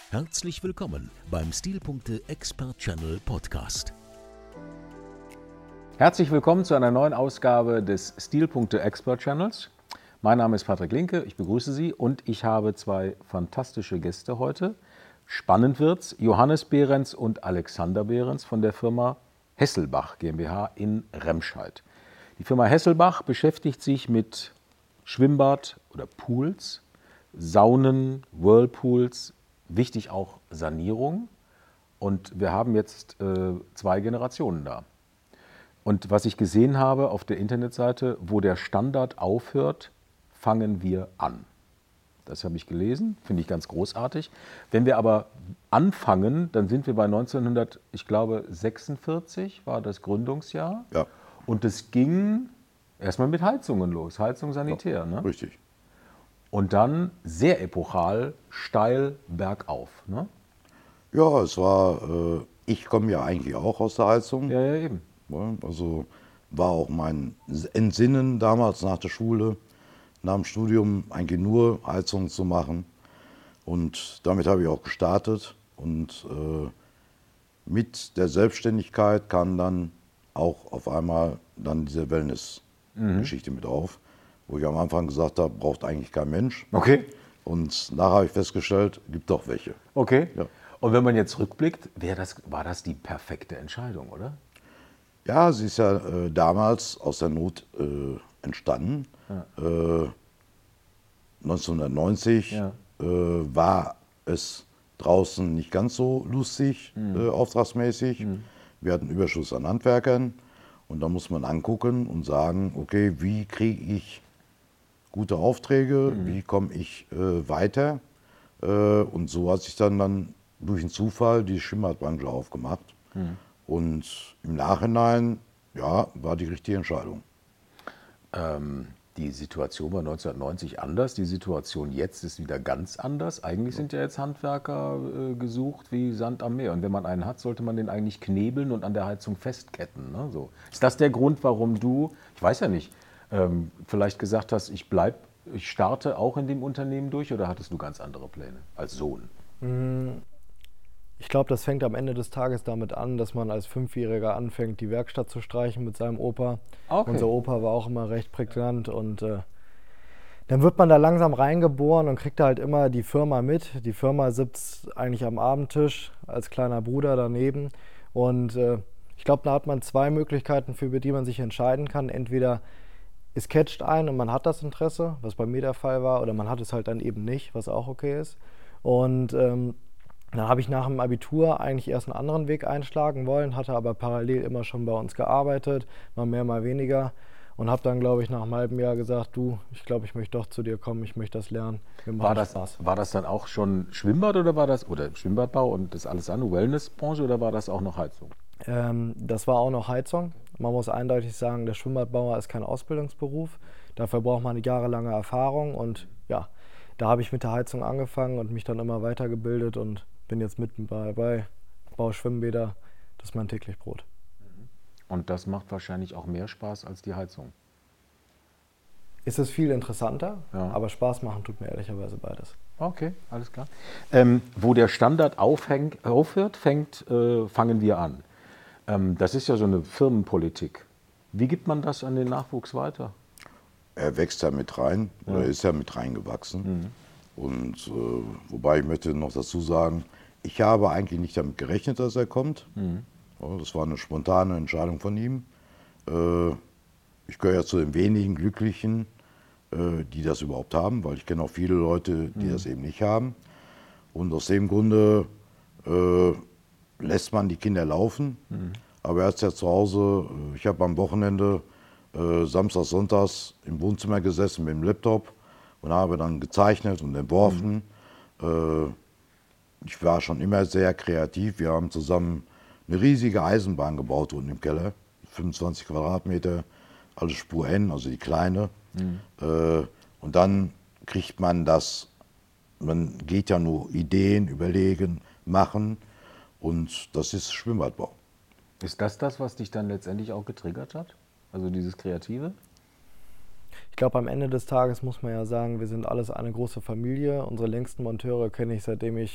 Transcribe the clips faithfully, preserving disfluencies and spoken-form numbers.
Herzlich willkommen beim Stilpunkte Expert Channel Podcast. Herzlich willkommen zu einer neuen Ausgabe des Stilpunkte Expert Channels. Mein Name ist Patrick Linke, ich begrüße Sie und ich habe zwei fantastische Gäste heute. Spannend wird's, Johannes Behrens und Alexander Behrens von der Firma Hesselbach GmbH in Remscheid. Die Firma Hesselbach beschäftigt sich mit Schwimmbad oder Pools, Saunen, Whirlpools, wichtig auch Sanierung. Und wir haben jetzt äh, zwei Generationen da. Und was ich gesehen habe auf der Internetseite, wo der Standard aufhört, fangen wir an. Das habe ich gelesen, finde ich ganz großartig. Wenn wir aber anfangen, dann sind wir bei neunzehnhundert, ich glaube sechsundvierzig war das Gründungsjahr. Ja. Und es ging erstmal mit Heizungen los, Heizung sanitär. Ja, ne? Richtig. Und dann sehr epochal, steil bergauf. Ne? Ja, es war, äh, ich komme ja eigentlich auch aus der Heizung. Ja, ja, eben. Ja, also war auch mein Entsinnen damals nach der Schule, nach dem Studium eigentlich nur Heizung zu machen. Und damit habe ich auch gestartet. Und äh, mit der Selbstständigkeit kam dann auch auf einmal dann diese Wellness-Geschichte mhm. mit auf, wo ich am Anfang gesagt habe, braucht eigentlich kein Mensch. Okay. Und nachher habe ich festgestellt, gibt doch welche. Okay. Ja. Und wenn man jetzt rückblickt, wäre das, war das die perfekte Entscheidung, oder? Ja, sie ist ja äh, damals aus der Not äh, entstanden. Ja. Äh, neunzehnhundertneunzig Ja. äh, war es draußen nicht ganz so lustig, mhm. äh, auftragsmäßig. Mhm. Wir hatten Überschuss an Handwerkern und da muss man angucken und sagen, okay, wie kriege ich gute Aufträge, mhm. wie komme ich äh, weiter? Äh, und so hat sich dann, dann durch einen Zufall die Schwimmbadbranche aufgemacht. Mhm. Und im Nachhinein, ja, war die richtige Entscheidung. Ähm, die Situation war neunzehnhundertneunzig anders, die Situation jetzt ist wieder ganz anders. Eigentlich sind ja jetzt Handwerker äh, gesucht wie Sand am Meer. Und wenn man einen hat, sollte man den eigentlich knebeln und an der Heizung festketten. Ne? So. Ist das der Grund, warum du, ich weiß ja nicht, ähm, vielleicht gesagt hast, ich bleib, ich starte auch in dem Unternehmen durch, oder hattest du ganz andere Pläne als Sohn? Ich glaube, das fängt am Ende des Tages damit an, dass man als Fünfjähriger anfängt, die Werkstatt zu streichen mit seinem Opa. Okay. Unser Opa war auch immer recht prägnant und äh, dann wird man da langsam reingeboren und kriegt da halt immer die Firma mit. Die Firma sitzt eigentlich am Abendtisch als kleiner Bruder daneben und äh, ich glaube, da hat man zwei Möglichkeiten, für die man sich entscheiden kann. Entweder es catcht ein und man hat das Interesse, was bei mir der Fall war, oder man hat es halt dann eben nicht, was auch okay ist. Und ähm, dann habe ich nach dem Abitur eigentlich erst einen anderen Weg einschlagen wollen, hatte aber parallel immer schon bei uns gearbeitet, mal mehr, mal weniger. Und habe dann, glaube ich, nach einem halben Jahr gesagt, du, ich glaube, ich möchte doch zu dir kommen, ich möchte das lernen. Mir macht War das, Spaß. war das dann auch schon Schwimmbad oder war das, oder Schwimmbadbau und das alles andere, Wellnessbranche, oder war das auch noch Heizung? Ähm, das war auch noch Heizung. Man muss eindeutig sagen, der Schwimmbadbauer ist kein Ausbildungsberuf. Dafür braucht man eine jahrelange Erfahrung. Und ja, da habe ich mit der Heizung angefangen und mich dann immer weitergebildet und bin jetzt mitten bei, bei Bau Schwimmbäder. Das ist mein täglich Brot. Und das macht wahrscheinlich auch mehr Spaß als die Heizung. Ist es viel interessanter, Ja. aber Spaß machen tut mir ehrlicherweise beides. Okay, alles klar. Ähm, wo der Standard aufhängt, aufhört, fängt, äh, fangen wir an. Ähm, das ist ja so eine Firmenpolitik. Wie gibt man das an den Nachwuchs weiter? Er wächst ja mit rein, Ja. oder ist ja mit reingewachsen. Mhm. Und äh, wobei ich möchte noch dazu sagen, ich habe eigentlich nicht damit gerechnet, dass er kommt. Mhm. Ja, das war eine spontane Entscheidung von ihm. Äh, ich gehöre ja zu den wenigen Glücklichen, äh, die das überhaupt haben, weil ich kenne auch viele Leute, die Mhm. das eben nicht haben. Und aus dem Grunde äh, lässt man die Kinder laufen. Mhm. Aber er hat ja zu Hause, äh, ich habe am Wochenende äh, Samstags, Sonntags im Wohnzimmer gesessen mit dem Laptop und habe dann gezeichnet und entworfen. Mhm. Äh, ich war schon immer sehr kreativ. Wir haben zusammen eine riesige Eisenbahn gebaut unten im Keller, fünfundzwanzig Quadratmeter, alles Spur N, also die kleine. Mhm. Äh, und dann kriegt man das, man geht ja nur Ideen, überlegen, machen, und das ist Schwimmbadbau. Ist das das, was dich dann letztendlich auch getriggert hat? Also dieses Kreative? Ich glaube, am Ende des Tages muss man ja sagen, wir sind alles eine große Familie. Unsere längsten Monteure kenne ich, seitdem ich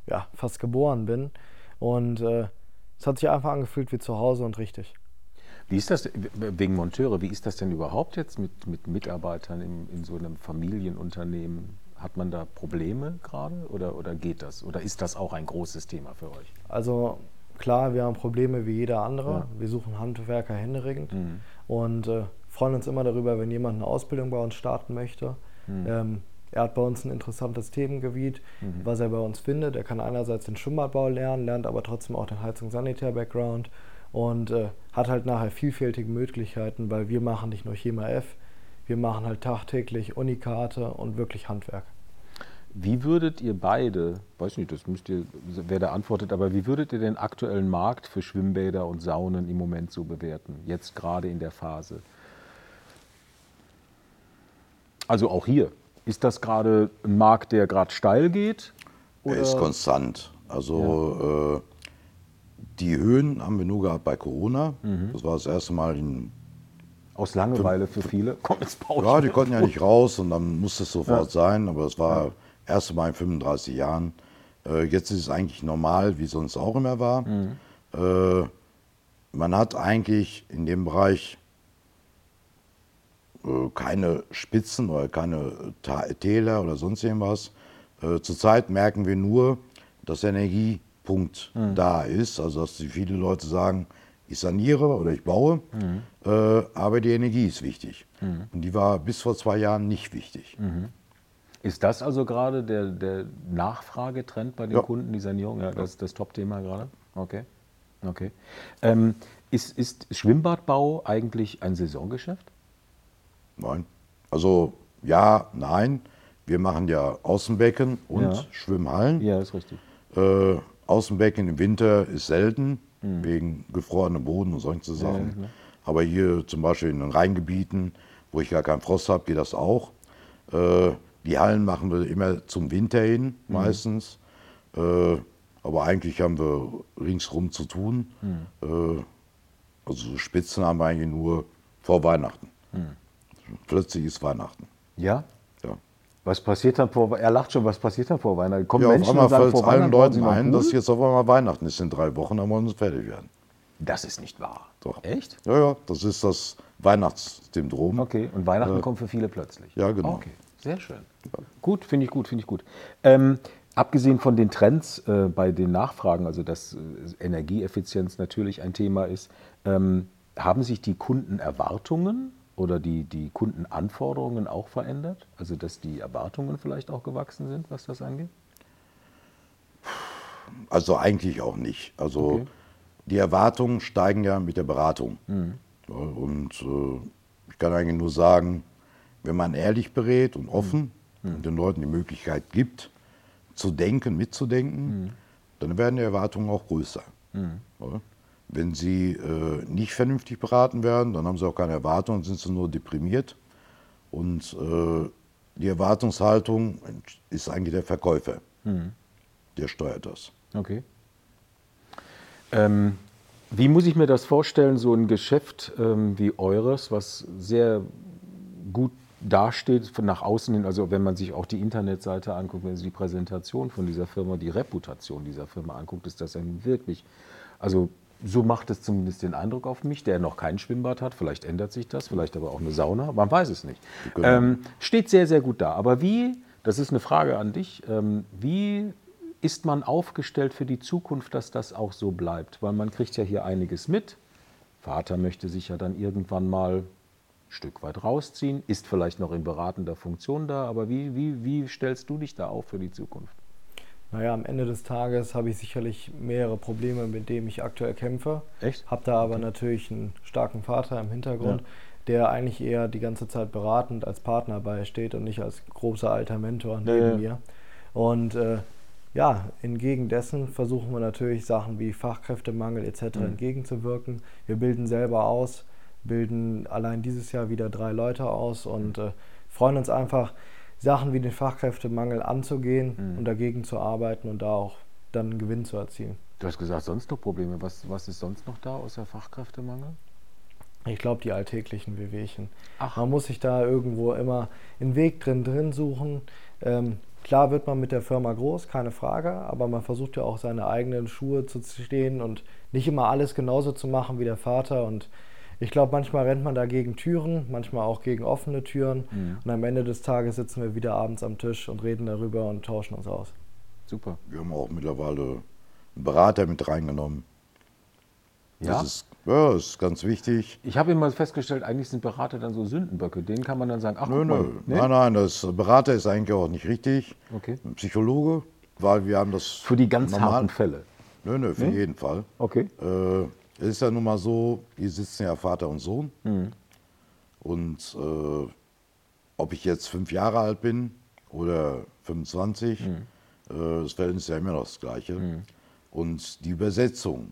ja, fast geboren bin. Und äh, es hat sich einfach angefühlt wie zu Hause und richtig. Wie ist das, wegen Monteure, wie ist das denn überhaupt jetzt mit, mit Mitarbeitern in, in so einem Familienunternehmen? Hat man da Probleme gerade oder, oder geht das? Oder ist das auch ein großes Thema für euch? Also klar, wir haben Probleme wie jeder andere. Ja. Wir suchen Handwerker händeringend Mhm. und äh, freuen uns immer darüber, wenn jemand eine Ausbildung bei uns starten möchte. Mhm. Ähm, er hat bei uns ein interessantes Themengebiet, Mhm. was er bei uns findet. Er kann einerseits den Schwimmbadbau lernen, lernt aber trotzdem auch den Heizung-Sanitär-Background und äh, hat halt nachher vielfältige Möglichkeiten, weil wir machen nicht nur Chema F, wir machen halt tagtäglich Unikate und wirklich Handwerk. Wie würdet ihr beide, weiß nicht, das müsst ihr, wer da antwortet, aber wie würdet ihr den aktuellen Markt für Schwimmbäder und Saunen im Moment so bewerten, jetzt gerade in der Phase? Also auch hier, ist das gerade ein Markt, der gerade steil geht? Er Oder? ist konstant. Also äh, die Höhen haben wir nur gehabt bei Corona. Das war das erste Mal in. Aus Langeweile für viele? Komm, jetzt baue ich Ja, die mal. konnten ja nicht raus und dann musste es sofort sein, aber es war das erste Mal in fünfunddreißig Jahren. Äh, jetzt ist es eigentlich normal, wie es sonst auch immer war. Äh, man hat eigentlich in dem Bereich äh, keine Spitzen oder keine Ta Täler oder sonst irgendwas. Äh, zurzeit merken wir nur, dass der Energiepunkt da ist, also dass die viele Leute sagen, ich saniere oder ich baue, äh, aber die Energie ist wichtig. Und die war bis vor zwei Jahren nicht wichtig. Ist das also gerade der, der Nachfragetrend bei den Ja. Kunden, die Sanierung? Ja, das ist das Top-Thema gerade? Okay. Okay. Ähm, ist, ist Schwimmbadbau eigentlich ein Saisongeschäft? Nein. Also ja, nein. Wir machen ja Außenbecken und Ja. Schwimmhallen. Ja, ist richtig. Äh, Außenbecken im Winter ist selten, wegen gefrorenem Boden und solchen Sachen. ja. Aber hier zum Beispiel in den Rheingebieten, wo ich gar keinen Frost habe, geht das auch. Äh, die Hallen machen wir immer zum Winter hin, meistens. Äh, aber eigentlich haben wir ringsrum zu tun. Äh, also so Spitzen haben wir eigentlich nur vor Weihnachten. Plötzlich ist Weihnachten. Ja? Ja. Was passiert dann vor, er lacht schon, was passiert dann vor Weihnachten? Kommen Ja, auf Menschen einmal und sagen, fällt es vor allen Weihnachten wollen sie Leuten noch einen ein, dass Pool? jetzt auf einmal Weihnachten ist in drei Wochen, dann wollen sie fertig werden. Das ist nicht wahr. Doch. Echt? Ja, ja, das ist das Weihnachtssyndrom. Okay, und Weihnachten kommt für viele plötzlich. Ja, genau. Okay, sehr schön. Gut, finde ich gut, finde ich gut. Ähm, abgesehen von den Trends äh, bei den Nachfragen, also dass äh, Energieeffizienz natürlich ein Thema ist, ähm, haben sich die Kundenerwartungen oder die, die Kundenanforderungen auch verändert? Also dass die Erwartungen vielleicht auch gewachsen sind, was das angeht? Also eigentlich auch nicht. Also Okay. die Erwartungen steigen ja mit der Beratung. Ja, und äh, ich kann eigentlich nur sagen, wenn man ehrlich berät und offen und den Leuten die Möglichkeit gibt, zu denken, mitzudenken, dann werden die Erwartungen auch größer. Ja. Wenn sie äh, nicht vernünftig beraten werden, dann haben sie auch keine Erwartungen, sind sie nur deprimiert. Und äh, die Erwartungshaltung ist eigentlich der Verkäufer. Der steuert das. Okay. Ähm, wie muss ich mir das vorstellen, so ein Geschäft ähm, wie eures, was sehr gut dasteht von nach außen hin, also wenn man sich auch die Internetseite anguckt, wenn man sich die Präsentation von dieser Firma, die Reputation dieser Firma anguckt, ist das ein wirklich, also so macht es zumindest den Eindruck auf mich, der noch kein Schwimmbad hat, vielleicht ändert sich das, vielleicht aber auch eine Sauna, man weiß es nicht. Genau. Ähm, steht sehr, sehr gut da. Aber wie, das ist eine Frage an dich, ähm, wie ist man aufgestellt für die Zukunft, dass das auch so bleibt? Weil man kriegt ja hier einiges mit. Vater möchte sich ja dann irgendwann mal ein Stück weit rausziehen, ist vielleicht noch in beratender Funktion da, aber wie, wie, wie stellst du dich da auf für die Zukunft? Naja, am Ende des Tages habe ich sicherlich mehrere Probleme, mit denen ich aktuell kämpfe. Echt? Habe da aber natürlich einen starken Vater im Hintergrund, Ja. der eigentlich eher die ganze Zeit beratend als Partner beisteht und nicht als großer alter Mentor Ja, neben ja. mir. Und äh, ja, entgegen dessen versuchen wir natürlich Sachen wie Fachkräftemangel et cetera Mhm. entgegenzuwirken. Wir bilden selber aus, bilden allein dieses Jahr wieder drei Leute aus und äh, freuen uns einfach, Sachen wie den Fachkräftemangel anzugehen Mhm. und dagegen zu arbeiten und da auch dann einen Gewinn zu erzielen. Du hast gesagt, sonst noch Probleme. Was, was ist sonst noch da außer Fachkräftemangel? Ich glaube, die alltäglichen Wehwehchen. Ach. Man muss sich da irgendwo immer einen Weg drin drin suchen. Ähm, Klar wird man mit der Firma groß, keine Frage, aber man versucht ja auch seine eigenen Schuhe zu stehen und nicht immer alles genauso zu machen wie der Vater. Und ich glaube, manchmal rennt man da gegen Türen, manchmal auch gegen offene Türen. Mhm. Und am Ende des Tages sitzen wir wieder abends am Tisch und reden darüber und tauschen uns aus. Super. Wir haben auch mittlerweile einen Berater mit reingenommen. Ja? Das ist, ja, das ist ganz wichtig. Ich habe immer festgestellt, eigentlich sind Berater dann so Sündenböcke. Denen kann man dann sagen, ach, Nö, guck mal. nö. Nee? Nein, nein, das Berater ist eigentlich auch nicht richtig. Okay. Ein Psychologe, weil wir haben das Für die ganz normal- harten Fälle. Nö, nö, für Nee? jeden Fall. Okay. Äh, es ist ja nun mal so, hier sitzen ja Vater und Sohn. Mhm. Und äh, ob ich jetzt fünf Jahre alt bin oder fünfundzwanzig, Mhm. äh, das Verhältnis ist ja immer noch das Gleiche. Und die Übersetzung,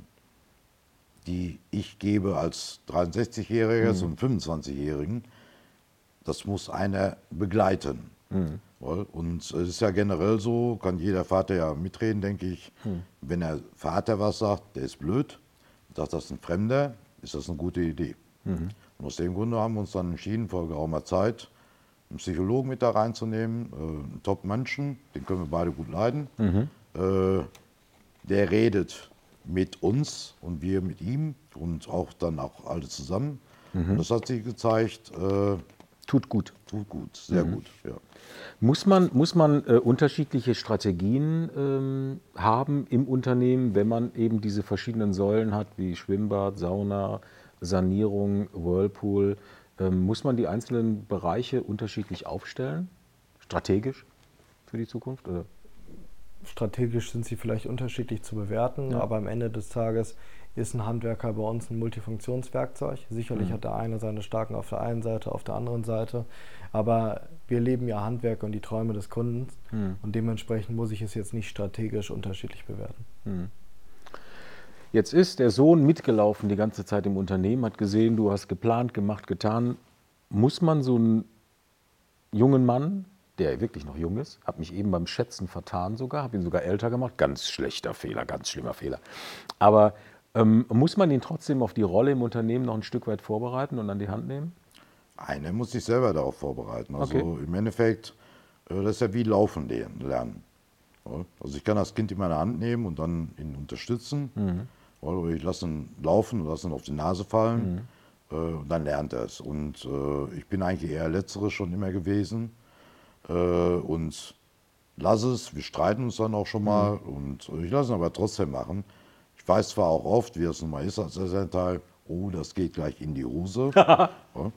die ich gebe als dreiundsechzigjähriger Mhm. zum fünfundzwanzigjährigen, das muss einer begleiten. Mhm. Weil- Und es ist ja generell so, kann jeder Vater ja mitreden, denke ich. Mhm. Wenn der Vater was sagt, der ist blöd, sagt das ein Fremder, ist das eine gute Idee. Mhm. Und aus dem Grunde haben wir uns dann entschieden, vor geraumer Zeit, einen Psychologen mit da reinzunehmen, äh, einen Top-Menschen, den können wir beide gut leiden. Mhm. Äh, der redet mit uns und wir mit ihm und auch dann auch alle zusammen. Mhm. Und das hat sich gezeigt, äh, Tut gut. tut gut, sehr Mhm. gut. Ja. Muss man, muss man äh, unterschiedliche Strategien ähm, haben im Unternehmen, wenn man eben diese verschiedenen Säulen hat, wie Schwimmbad, Sauna, Sanierung, Whirlpool? Ähm, muss man die einzelnen Bereiche unterschiedlich aufstellen? Strategisch für die Zukunft? Oder? Strategisch sind sie vielleicht unterschiedlich zu bewerten, Ja. aber am Ende des Tages ist ein Handwerker bei uns ein Multifunktionswerkzeug. Sicherlich Mhm. hat der eine seine Stärken auf der einen Seite, auf der anderen Seite, aber wir leben ja Handwerk und die Träume des Kunden Mhm. und dementsprechend muss ich es jetzt nicht strategisch unterschiedlich bewerten. Mhm. Jetzt ist der Sohn mitgelaufen die ganze Zeit im Unternehmen, hat gesehen, du hast geplant, gemacht, getan. Muss man so einen jungen Mann, der wirklich noch jung ist, habe mich eben beim Schätzen vertan sogar, habe ihn sogar älter gemacht, ganz schlechter Fehler, ganz schlimmer Fehler. Aber ähm, muss man ihn trotzdem auf die Rolle im Unternehmen noch ein Stück weit vorbereiten und an die Hand nehmen? Einer muss sich selber darauf vorbereiten. Also Okay. im Endeffekt, äh, das ist ja wie Laufen le- lernen. Ja, Also ich kann das Kind in meine Hand nehmen und dann ihn unterstützen. Oder ich lasse ihn laufen und lasse ihn auf die Nase fallen. Äh, und dann lernt er es. Und äh, ich bin eigentlich eher Letzteres schon immer gewesen. Äh, und lasse es, wir streiten uns dann auch schon mal. Und äh, ich lasse ihn aber trotzdem machen. Ich weiß zwar auch oft, wie das nun mal ist als Elternteil, oh, das geht gleich in die Hose. ja.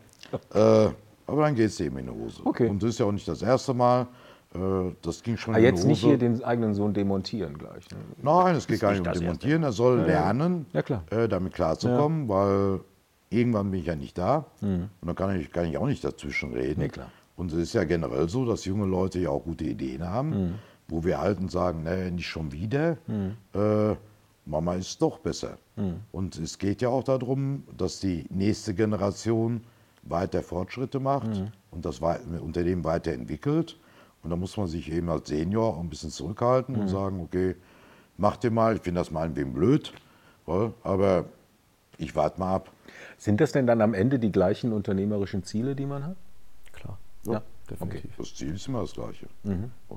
äh, aber dann geht es eben in die Hose. Okay. Und das ist ja auch nicht das erste Mal. Äh, das ging schon Ah, in die jetzt Hose. nicht hier den eigenen Sohn demontieren gleich. Ne? Nein, es geht Ist gar nicht nicht um das Demontieren. Er soll lernen, Ja, klar. Äh, damit klarzukommen, weil irgendwann bin ich ja nicht da. Und dann kann ich, kann ich auch nicht dazwischen reden. Nee, klar. Und es ist ja generell so, dass junge Leute ja auch gute Ideen haben, wo wir Alten sagen, nee, nicht schon wieder. Äh, Mama ist doch besser. Und es geht ja auch darum, dass die nächste Generation weiter Fortschritte macht und das wei- Unternehmen weiterentwickelt. Und da muss man sich eben als Senior auch ein bisschen zurückhalten und sagen, okay, macht ihr mal, ich finde das meinetwegen blöd, ja, aber ich warte mal ab. Sind das denn dann am Ende die gleichen unternehmerischen Ziele, die man hat? Klar, Ja. definitiv. Das Ziel ist immer das gleiche. Ja.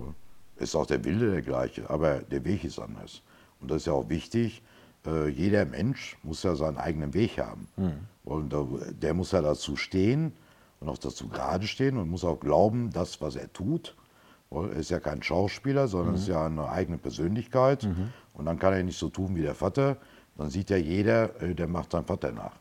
Ist auch der Wille der gleiche, aber der Weg ist anders. Und das ist ja auch wichtig, äh, jeder Mensch muss ja seinen eigenen Weg haben. Und da, der muss ja dazu stehen und auch dazu gerade stehen und muss auch glauben, das, was er tut. Er ist ja kein Schauspieler, sondern ist ja eine eigene Persönlichkeit. Und dann kann er nicht so tun wie der Vater. Dann sieht ja jeder, äh, der macht seinen Vater nach.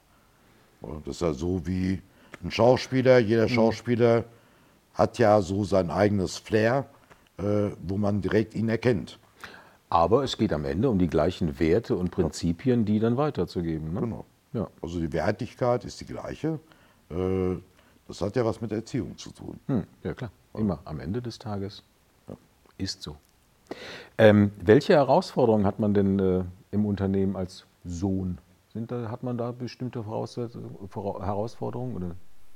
Das ist ja so wie ein Schauspieler. Jeder Schauspieler hat ja so sein eigenes Flair, äh, wo man direkt ihn erkennt. Aber es geht am Ende um die gleichen Werte und Prinzipien, die dann weiterzugeben. Ne? Genau. Ja. Also die Wertigkeit ist die gleiche. Äh, das hat ja was mit Erziehung zu tun. Hm, ja klar, immer am Ende des Tages ist so. Ähm, welche Herausforderungen hat man denn äh, im Unternehmen als Sohn? Sind da, hat man da bestimmte Voraussetz- Vora- Herausforderungen? Oder?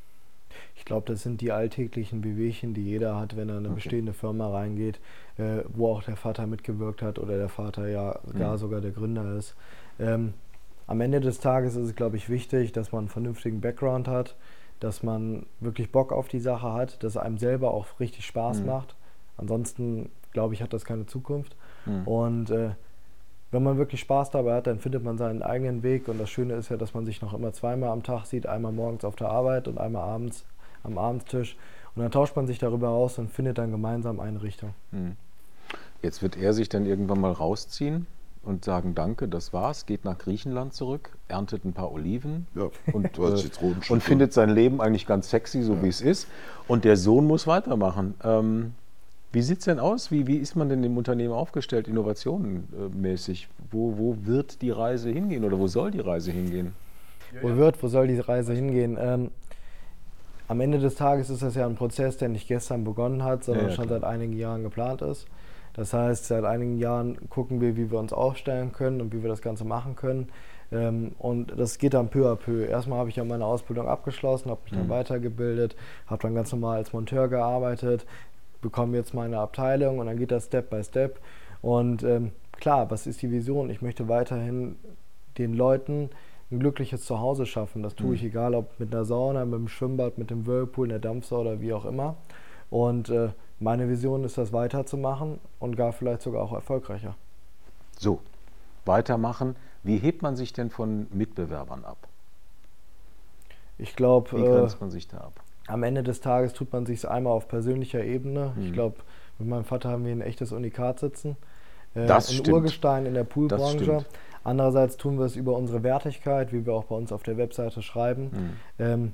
Ich glaube, das sind die alltäglichen Wehwehchen, die jeder hat, wenn er in eine bestehende Firma reingeht, äh, wo auch der Vater mitgewirkt hat oder der Vater ja gar sogar der Gründer ist. Ähm, am Ende des Tages ist es, glaube ich, wichtig, dass man einen vernünftigen Background hat, dass man wirklich Bock auf die Sache hat, dass einem selber auch richtig Spaß macht. Ansonsten, glaube ich, hat das keine Zukunft. Mhm. Und äh, wenn man wirklich Spaß dabei hat, dann findet man seinen eigenen Weg. Und das Schöne ist ja, dass man sich noch immer zweimal am Tag sieht. Einmal morgens auf der Arbeit und einmal abends am Abendstisch. Und dann tauscht man sich darüber aus und findet dann gemeinsam eine Richtung. Mhm. Jetzt wird er sich dann irgendwann mal rausziehen und sagen, danke, das war's, geht nach Griechenland zurück, erntet ein paar Oliven Ja, und, du hast äh, Zitronenschüttel. und findet sein Leben eigentlich ganz sexy, so Ja. wie es ist. Und der Sohn muss weitermachen. Ähm, wie sieht es denn aus? Wie, wie ist man denn im Unternehmen aufgestellt, innovationenmäßig? Wo, wo wird die Reise hingehen oder wo soll die Reise hingehen? Wo wird, wo soll die Reise hingehen? Ähm, am Ende des Tages ist das ja ein Prozess, der nicht gestern begonnen hat, sondern Ja, ja, schon klar. seit einigen Jahren geplant ist. Das heißt, seit einigen Jahren gucken wir, wie wir uns aufstellen können und wie wir das Ganze machen können. Ähm, und das geht dann peu à peu. Erstmal habe ich ja meine Ausbildung abgeschlossen, habe mich dann Mhm. weitergebildet, habe dann ganz normal als Monteur gearbeitet, bekomme jetzt meine Abteilung und dann geht das Step by Step. Und ähm, klar, was ist die Vision? Ich möchte weiterhin den Leuten ein glückliches Zuhause schaffen. Das tue ich, Mhm. egal ob mit einer Sauna, mit dem Schwimmbad, mit dem Whirlpool, einer Dampfsauna oder wie auch immer. Und äh, meine Vision ist, das weiterzumachen und gar vielleicht sogar auch erfolgreicher. So, weitermachen. Wie hebt man sich denn von Mitbewerbern ab? Ich glaube, Wie äh, grenzt man sich da ab? am Ende des Tages tut man sich einmal auf persönlicher Ebene. Mhm. Ich glaube, mit meinem Vater haben wir ein echtes Unikat sitzen. Äh, Das ein stimmt. Urgestein in der Das Poolbranche. stimmt. Andererseits tun wir es über unsere Wertigkeit, wie wir auch bei uns auf der Webseite schreiben. Mhm. Ähm,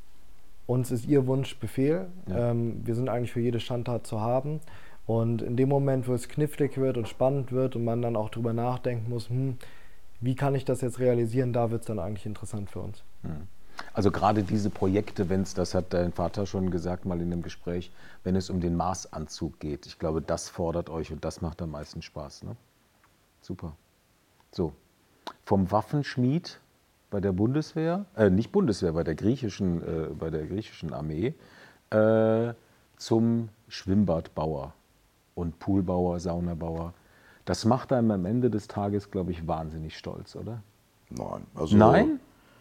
uns ist ihr Wunsch Befehl. Ja. Ähm, wir sind eigentlich für jede Schandtat zu haben. Und in dem Moment, wo es knifflig wird und spannend wird und man dann auch drüber nachdenken muss, hm, wie kann ich das jetzt realisieren, da wird es dann eigentlich interessant für uns. Mhm. Also gerade diese Projekte, wenn es, das hat dein Vater schon gesagt mal in dem Gespräch, wenn es um den Maßanzug geht, ich glaube, das fordert euch und das macht am meisten Spaß. Ne? Super. So, vom Waffenschmied bei der Bundeswehr, äh, nicht Bundeswehr, bei der griechischen, äh, bei der griechischen Armee, äh, zum Schwimmbadbauer und Poolbauer, Saunabauer. Das macht einem am Ende des Tages, glaube ich, wahnsinnig stolz, oder? Nein. Also, Nein?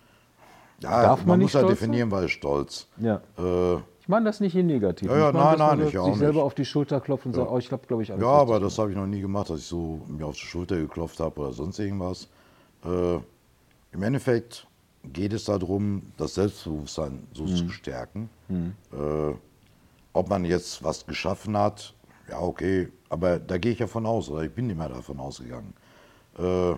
Ja, Darf man man nicht muss ja stolz definieren, weil stolz. Ja. Äh, Ich meine das nicht in negativ. Ja, ja, ich meine, nein, dass man nein, so ich auch sich selber nicht. auf die Schulter klopft und Ja. sagt, oh, ich habe, glaube ich, alles Ja, richtig aber das gemacht. habe ich noch nie gemacht, dass ich so mir auf die Schulter geklopft habe oder sonst irgendwas. Äh, Im Endeffekt geht es darum, das Selbstbewusstsein so zu stärken. Äh, ob man jetzt was geschaffen hat, ja okay, aber da gehe ich ja von aus, oder ich bin immer davon ausgegangen. Äh,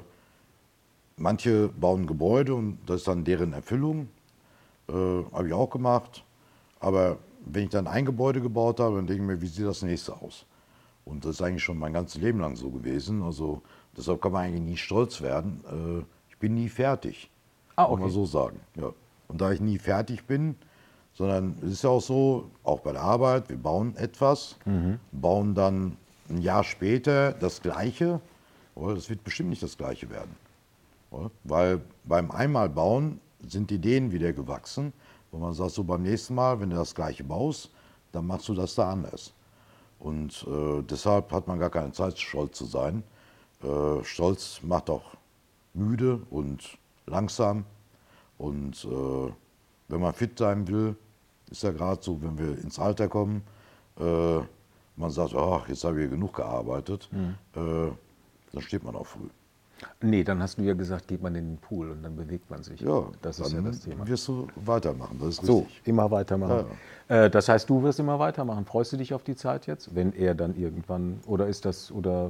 manche bauen Gebäude und das ist dann deren Erfüllung. Äh, habe ich auch gemacht. Aber wenn ich dann ein Gebäude gebaut habe, dann denke ich mir, wie sieht das nächste aus? Und das ist eigentlich schon mein ganzes Leben lang so gewesen. Also deshalb kann man eigentlich nie stolz werden. Äh, ich bin nie fertig. Ah, Kann man okay. so sagen. Ja. Und da ich nie fertig bin, sondern es ist ja auch so, auch bei der Arbeit, wir bauen etwas, bauen dann ein Jahr später das Gleiche. Aber das wird bestimmt nicht das Gleiche werden. Ja, weil beim Einmalbauen sind die Ideen wieder gewachsen. Und man sagt so, beim nächsten Mal, wenn du das Gleiche baust, dann machst du das da anders. Und äh, deshalb hat man gar keine Zeit, stolz zu sein. Äh, Stolz macht auch müde und langsam. Und äh, wenn man fit sein will, ist ja gerade so, wenn wir ins Alter kommen, äh, man sagt, ach, jetzt habe ich genug gearbeitet, äh, dann steht man auch früh. Nee, dann hast du ja gesagt, geht man in den Pool und dann bewegt man sich. Ja, das ist ja dann das Thema. wirst du weitermachen, das ist So, richtig. immer weitermachen. Äh, das heißt, du wirst immer weitermachen. Freust du dich auf die Zeit jetzt, wenn er dann irgendwann, oder ist das, oder,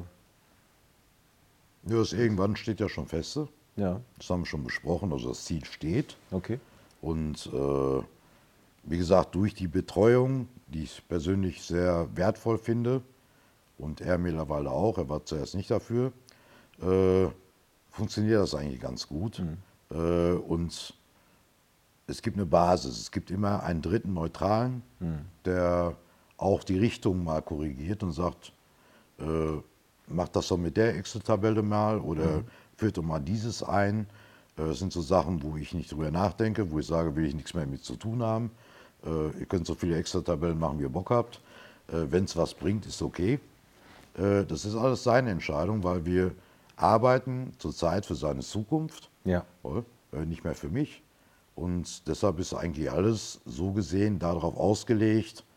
Ja, das irgendwann steht ja schon fest, ja, das haben wir schon besprochen, also das Ziel steht. okay. Und äh, wie gesagt, durch die Betreuung, die ich persönlich sehr wertvoll finde, und er mittlerweile auch, er war zuerst nicht dafür, äh, funktioniert das eigentlich ganz gut. Äh, und es gibt eine Basis, es gibt immer einen dritten Neutralen, der auch die Richtung mal korrigiert und sagt, äh, mach das doch mit der Excel-Tabelle mal oder führt doch mal dieses ein. Äh, Das sind so Sachen, wo ich nicht drüber nachdenke, wo ich sage, will ich nichts mehr mit zu tun haben. Äh, Ihr könnt so viele Excel-Tabellen machen, wie ihr Bock habt. Wenn es was bringt, ist okay. Äh, Das ist alles seine Entscheidung, weil wir arbeiten zurzeit für seine Zukunft, Ja. äh, nicht mehr für mich. Und deshalb ist eigentlich alles so gesehen darauf ausgelegt,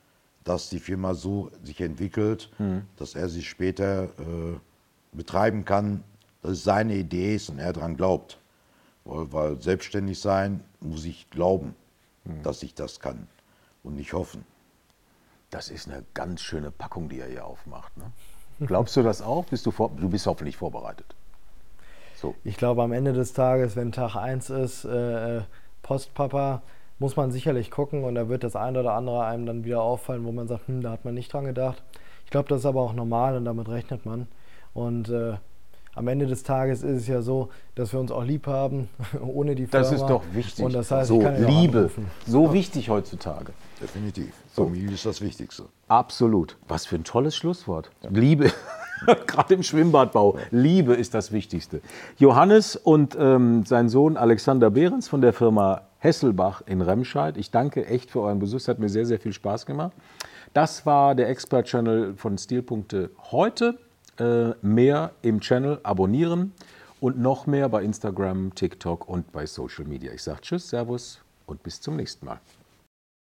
dass die Firma so sich entwickelt, Mhm. dass er sie später äh, betreiben kann, dass es seine Idee ist und er daran glaubt. Weil, weil selbstständig sein muss ich glauben, Mhm. dass ich das kann und nicht hoffen. Das ist eine ganz schöne Packung, die er hier aufmacht. Ne? Glaubst du das auch? Bist du, vor, du bist hoffentlich vorbereitet. So. Ich glaube, am Ende des Tages, wenn Tag eins ist, äh, Postpapa, muss man sicherlich gucken und da wird das eine oder andere einem dann wieder auffallen, wo man sagt, hm, da hat man nicht dran gedacht. Ich glaube, das ist aber auch normal und damit rechnet man. Und äh, am Ende des Tages ist es ja so, dass wir uns auch lieb haben, ohne die Firma. Das ist doch wichtig. Und das heißt, so, ich kann ihn auch Liebe, anrufen. so wichtig heutzutage. Definitiv. So. Familie ist das Wichtigste. Absolut. Was für ein tolles Schlusswort. Liebe, gerade im Schwimmbadbau, Liebe ist das Wichtigste. Johannes und ähm, sein Sohn Alexander Behrens von der Firma Hesselbach in Remscheid. Ich danke echt für euren Besuch, es hat mir sehr, sehr viel Spaß gemacht. Das war der Expert-Channel von Stilpunkte heute. Äh, mehr im Channel abonnieren und noch mehr bei Instagram, TikTok und bei Social Media. Ich sage Tschüss, Servus und bis zum nächsten Mal.